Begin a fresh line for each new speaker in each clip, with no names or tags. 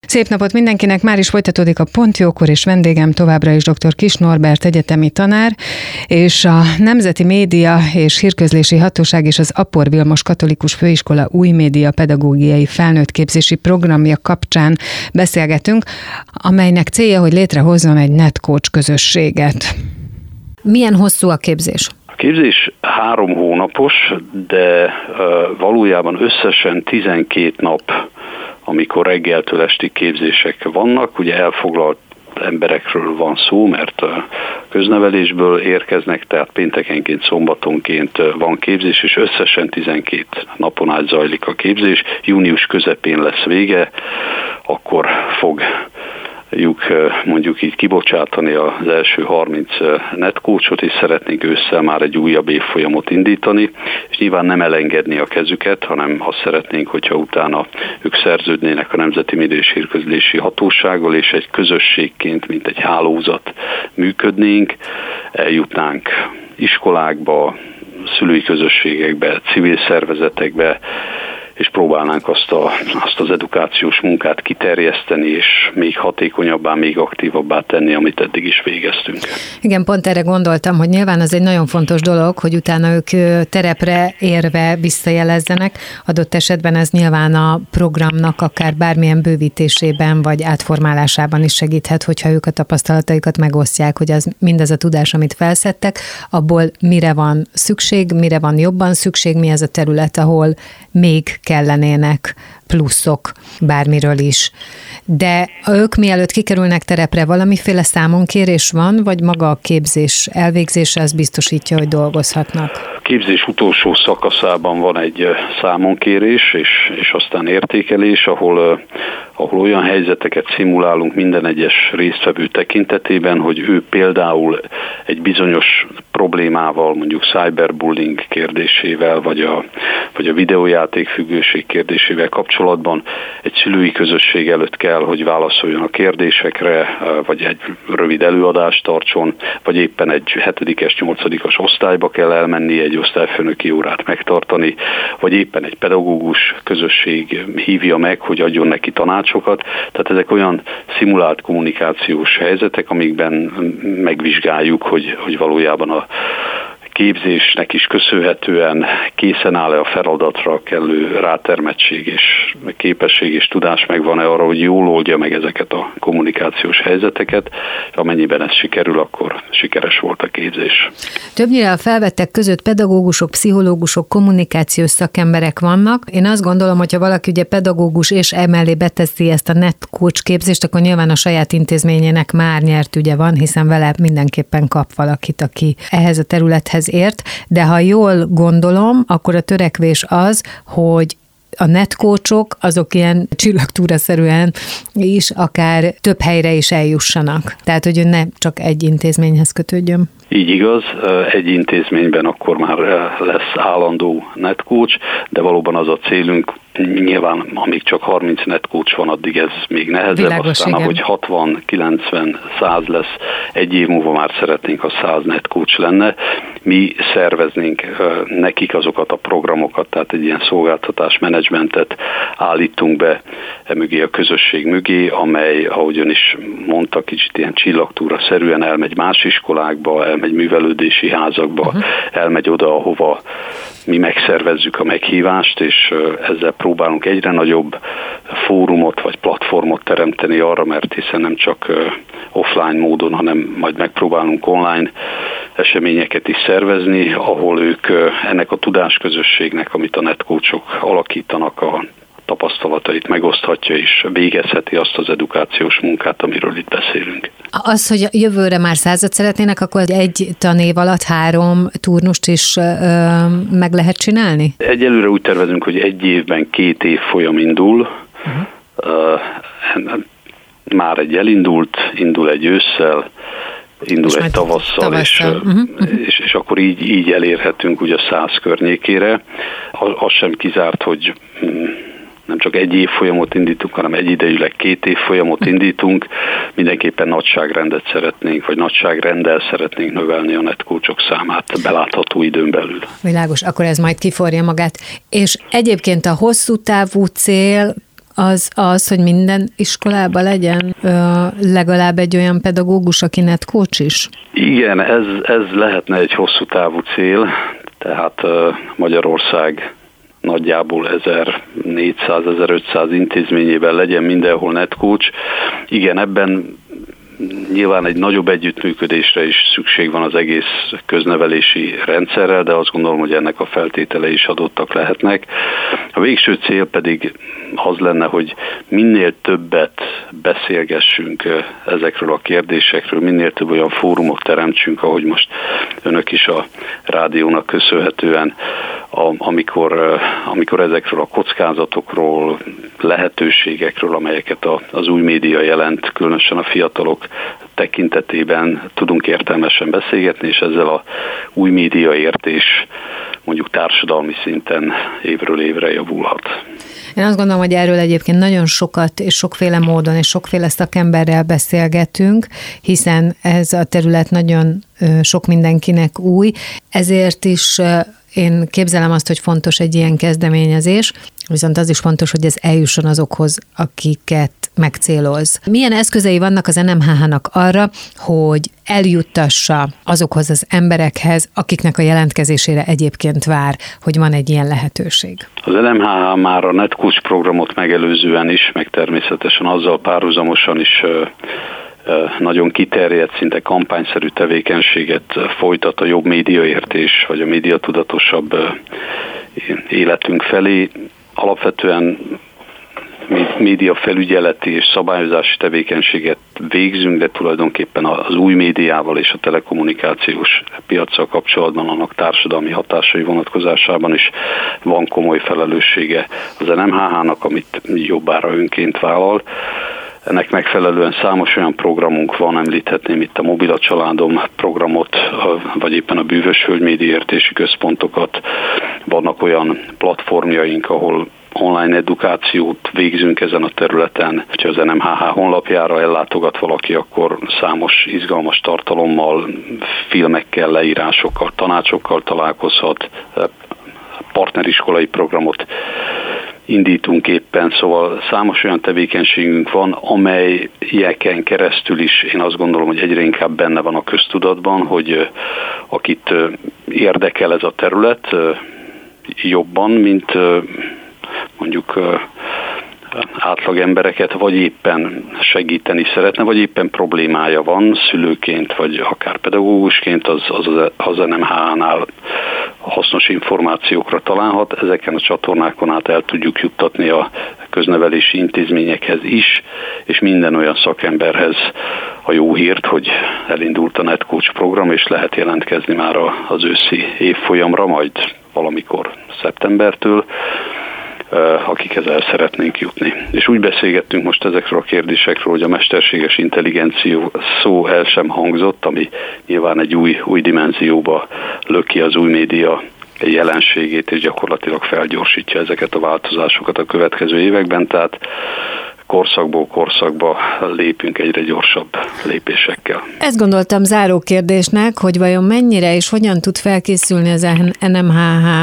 Szép napot mindenkinek, már is folytatódik a Pont Jókor, és vendégem továbbra is dr. Kiss Norbert egyetemi tanár, és a Nemzeti Média és Hírközlési Hatóság és az Apor Vilmos Katolikus Főiskola új média pedagógiai felnőttképzési programja kapcsán beszélgetünk, amelynek célja, hogy létrehozzon egy NetCoach közösséget. Milyen hosszú a képzés?
A képzés 3 hónapos, de valójában összesen 12 nap, amikor reggeltől estig képzések vannak. Ugye elfoglalt emberekről van szó, mert köznevelésből érkeznek, tehát péntekenként, szombatonként van képzés, és összesen 12 napon át zajlik a képzés. Június közepén lesz vége, akkor fogjuk mondjuk így kibocsátani az első 30 NetCoachot, és szeretnénk ősszel már egy újabb évfolyamot indítani, és nyilván nem elengedni a kezüket, hanem azt szeretnénk, hogyha utána ők szerződnének a Nemzeti Média és Hírközlési Hatósággal, és egy közösségként, mint egy hálózat működnénk, eljutnánk iskolákba, szülői közösségekbe, civil szervezetekbe, és próbálnánk azt az edukációs munkát kiterjeszteni, és még hatékonyabbá, még aktívabbá tenni, amit eddig is végeztünk.
Igen, pont erre gondoltam, hogy nyilván az egy nagyon fontos dolog, hogy utána ők terepre érve visszajelezzenek. Adott esetben ez nyilván a programnak akár bármilyen bővítésében, vagy átformálásában is segíthet, hogyha ők a tapasztalataikat megosztják, hogy az mindez a tudás, amit felszedtek, abból mire van szükség, mire van jobban szükség, mi ez a terület, ahol még kellenének pluszok bármiről is. De ők mielőtt kikerülnek terepre, valamiféle számonkérés van, vagy maga a képzés elvégzése az biztosítja, hogy dolgozhatnak?
A képzés utolsó szakaszában van egy számonkérés, és aztán értékelés, ahol olyan helyzeteket szimulálunk minden egyes résztvevő tekintetében, hogy ő például egy bizonyos problémával, mondjuk cyberbullying kérdésével, vagy a videójáték függőség kérdésével kapcsolatban egy szülői közösség előtt kell, hogy válaszoljon a kérdésekre, vagy egy rövid előadást tartson, vagy éppen egy 7-es, 8-as osztályba kell elmenni, egy osztályfőnöki órát megtartani, vagy éppen egy pedagógus közösség hívja meg, hogy adjon neki tanácsokat. Tehát ezek olyan szimulált kommunikációs helyzetek, amikben megvizsgáljuk, hogy valójában a képzésnek is köszönhetően készen áll-e a feladatra, kellő rátermettség és képesség és tudás megvan-e arra, hogy jól oldja meg ezeket a kommunikációs helyzeteket, és amennyiben ez sikerül, akkor sikeres volt a képzés.
Többnyire a felvettek között pedagógusok, pszichológusok, kommunikációs szakemberek vannak. Én azt gondolom, hogyha valaki ugye pedagógus és emellé beteszi ezt a NetCoach képzést, akkor nyilván a saját intézményének már nyert ügye van, hiszen vele mindenképpen kap valakit, aki ehhez a területhez ért, de ha jól gondolom, akkor a törekvés az, hogy a NetCoachok azok ilyen csillagtúraszerűen is akár több helyre is eljussanak. Tehát, hogy ne csak egy intézményhez kötődjön.
Így igaz, egy intézményben akkor már lesz állandó NetCoach, de valóban az a célunk, nyilván amíg csak 30 NetCoach van, addig ez még nehezebb,
világos,
aztán
igen.
ahogy 60, 90, 100 lesz, egy év múlva már szeretnénk, ha 100 NetCoach lenne. Mi szerveznénk nekik azokat a programokat, tehát egy ilyen szolgáltatás-menedzsmentet állítunk be mögé a közösség mögé, amely, ahogy ön is mondta, kicsit ilyen csillagtúra-szerűen elmegy más iskolákba, elmegy művelődési házakba, elmegy oda, ahova mi megszervezzük a meghívást, és ezzel próbálunk egyre nagyobb fórumot vagy platformot teremteni arra, mert hiszen nem csak offline módon, hanem majd megpróbálunk online eseményeket is szervezni, ahol ők ennek a tudásközösségnek, amit a NetCoachok alakítanak, a tapasztalatait megoszthatja, és végezheti azt az edukációs munkát, amiről itt beszélünk.
Az, hogy jövőre már 100-at szeretnének, akkor egy tanév alatt 3 turnust is meg lehet csinálni?
Egyelőre úgy tervezünk, hogy egy évben 2 évfolyam indul. Már egy elindult, indul egy ősszel, indul egy tavasszal. És akkor így elérhetünk ugye a 100 környékére. Az sem kizárt, hogy nem csak egy évfolyamot indítunk, hanem egyidejűleg 2 évfolyamot indítunk. Mindenképpen nagyságrendet szeretnénk, vagy nagyságrenddel szeretnénk növelni a NetCoachok számát belátható időn belül.
Világos, akkor ez majd kiforja magát. És egyébként a hosszú távú cél az, hogy minden iskolában legyen legalább egy olyan pedagógus, aki netcoach is?
Igen, ez lehetne egy hosszú távú cél, tehát Magyarország nagyjából 1400-1500 intézményében legyen mindenhol netcoach. Igen, ebben nyilván egy nagyobb együttműködésre is szükség van az egész köznevelési rendszerrel, de azt gondolom, hogy ennek a feltételei is adottak lehetnek. A végső cél pedig az lenne, hogy minél többet beszélgessünk ezekről a kérdésekről, minél több olyan fórumot teremtsünk, ahogy most önök is a rádiónak köszönhetően, amikor ezekről a kockázatokról, lehetőségekről, amelyeket az új média jelent, különösen a fiatalok tekintetében tudunk értelmesen beszélgetni, és ezzel a új média értés mondjuk társadalmi szinten évről évre javulhat.
Én azt gondolom, hogy erről egyébként nagyon sokat és sokféle módon és sokféle szakemberrel beszélgetünk, hiszen ez a terület nagyon sok mindenkinek új, ezért is én képzelem azt, hogy fontos egy ilyen kezdeményezés, viszont az is fontos, hogy ez eljusson azokhoz, akiket megcéloz. Milyen eszközei vannak az NMHH-nak arra, hogy eljuttassa azokhoz az emberekhez, akiknek a jelentkezésére egyébként vár, hogy van egy ilyen lehetőség?
Az NMHH már a NetCoach programot megelőzően is, meg természetesen azzal párhuzamosan is nagyon kiterjedt, szinte kampányszerű tevékenységet folytat a jobb médiaértés, vagy a médiatudatosabb életünk felé. Alapvetően médiafelügyeleti és szabályozási tevékenységet végzünk, de tulajdonképpen az új médiával és a telekommunikációs piaccal kapcsolatban annak társadalmi hatásai vonatkozásában is van komoly felelőssége az NMHH-nak, amit jobbára önként vállal. Ennek megfelelően számos olyan programunk van, említhetném itt a Mobil a családom programot, vagy éppen a Bűvös Hölgy médiaértési központokat. Vannak olyan platformjaink, ahol online edukációt végzünk ezen a területen. Ha az NMHH honlapjára ellátogat valaki, akkor számos izgalmas tartalommal, filmekkel, leírásokkal, tanácsokkal találkozhat. Partneriskolai programot indítunk éppen, szóval számos olyan tevékenységünk van, amelyeken keresztül is én azt gondolom, hogy egyre inkább benne van a köztudatban, hogy akit érdekel ez a terület jobban, mint mondjuk átlag embereket, vagy éppen segíteni szeretne, vagy éppen problémája van szülőként, vagy akár pedagógusként, az NMHH-nál hasznos információkra találhat. Ezeken a csatornákon át el tudjuk juttatni a köznevelési intézményekhez is, és minden olyan szakemberhez a jó hírt, hogy elindult a NetCoach program, és lehet jelentkezni már az őszi évfolyamra, majd valamikor szeptembertől, akikhez el szeretnénk jutni. És úgy beszélgettünk most ezekről a kérdésekről, hogy a mesterséges intelligencia szó el sem hangzott, ami nyilván egy új dimenzióba löki az új média jelenségét, és gyakorlatilag felgyorsítja ezeket a változásokat a következő években, tehát korszakból korszakba lépünk egyre gyorsabb lépésekkel.
Ezt gondoltam záró kérdésnek, hogy vajon mennyire és hogyan tud felkészülni az NMHH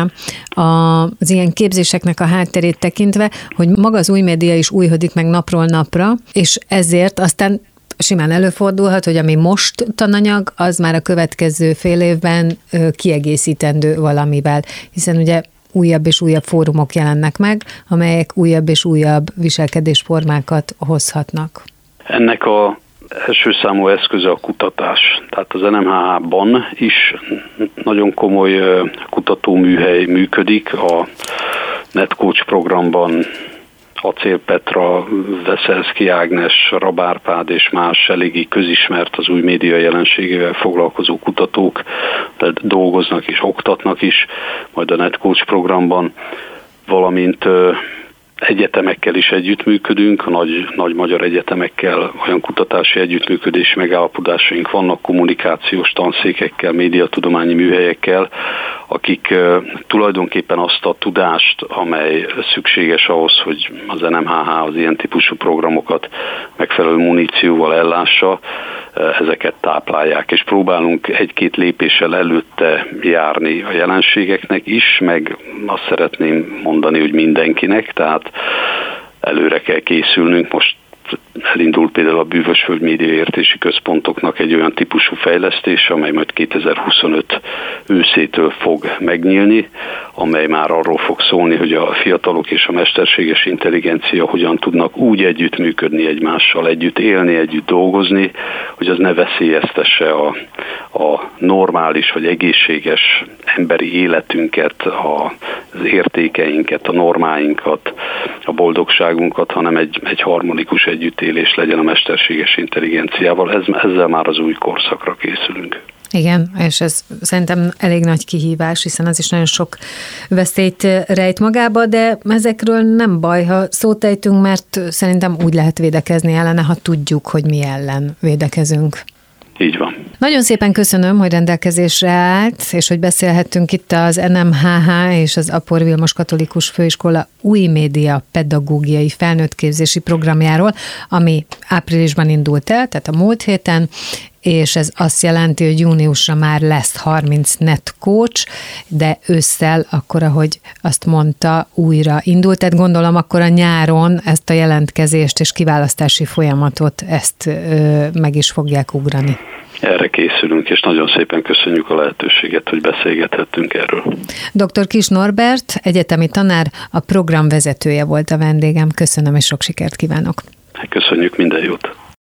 az ilyen képzéseknek a hátterét tekintve, hogy maga az új média is újhodik meg napról napra, és ezért aztán simán előfordulhat, hogy ami most tananyag, az már a következő fél évben kiegészítendő valamivel, hiszen ugye újabb és újabb fórumok jelennek meg, amelyek újabb és újabb viselkedésformákat hozhatnak.
Ennek az első számú eszköze a kutatás. Tehát az NMHH-ban is nagyon komoly kutatóműhely működik. A NetCoach programban Acél Petra, Veszelszky Ágnes, Rabárpád és más eléggé közismert az új média jelenségével foglalkozó kutatók dolgoznak és oktatnak is, majd a NetCoach programban, valamint egyetemekkel is együttműködünk, a nagy magyar egyetemekkel olyan kutatási együttműködési megállapodásaink vannak, kommunikációs tanszékekkel, médiatudományi műhelyekkel, akik tulajdonképpen azt a tudást, amely szükséges ahhoz, hogy az NMHH az ilyen típusú programokat megfelelő munícióval ellássa, ezeket táplálják, és próbálunk egy-két lépéssel előtte járni a jelenségeknek is, meg azt szeretném mondani, hogy mindenkinek, tehát előre kell készülnünk. Most elindult például a Bűvösföld médiaértési központoknak egy olyan típusú fejlesztése, amely majd 2025 őszétől fog megnyílni, amely már arról fog szólni, hogy a fiatalok és a mesterséges intelligencia hogyan tudnak úgy együttműködni egymással, együtt élni, együtt dolgozni, hogy az ne veszélyeztesse a normális vagy egészséges emberi életünket, az értékeinket, a normáinkat, a boldogságunkat, hanem egy harmonikus együttélés legyen a mesterséges intelligenciával. Ezzel már az új korszakra készülünk.
Igen, és ez szerintem elég nagy kihívás, hiszen az is nagyon sok veszélyt rejt magába, de ezekről nem baj, ha szót ejtünk, mert szerintem úgy lehet védekezni ellene, ha tudjuk, hogy mi ellen védekezünk.
Így van.
Nagyon szépen köszönöm, hogy rendelkezésre állt, és hogy beszélhettünk itt az NMHH és az Apor Vilmos Katolikus Főiskola új média pedagógiai felnőttképzési programjáról, ami áprilisban indult el, tehát a múlt héten, és ez azt jelenti, hogy júniusra már lesz 30 netcoach, de ősszel akkor, ahogy azt mondta, újra indult. Tehát gondolom akkor a nyáron ezt a jelentkezést és kiválasztási folyamatot ezt meg is fogják ugrani.
Erre készülünk, és nagyon szépen köszönjük a lehetőséget, hogy beszélgethettünk erről.
Dr. Kiss Norbert, egyetemi tanár, a program vezetője volt a vendégem. Köszönöm, és sok sikert kívánok.
Köszönjük, minden jót.